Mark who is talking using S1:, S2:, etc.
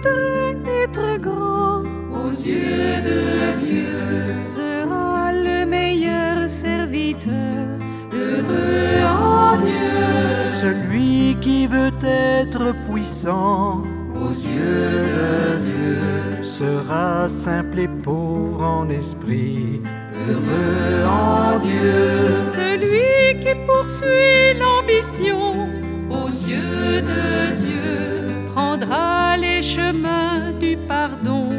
S1: voudrait être grand
S2: aux yeux de Dieu
S1: sera le meilleur serviteur,
S2: heureux en Dieu.
S3: Celui qui veut être puissant
S2: aux yeux de Dieu
S3: sera simple et pauvre en esprit,
S2: heureux en Dieu.
S1: celui qui poursuit l'ambition
S2: aux yeux de Dieu
S1: prendra les chemins du pardon.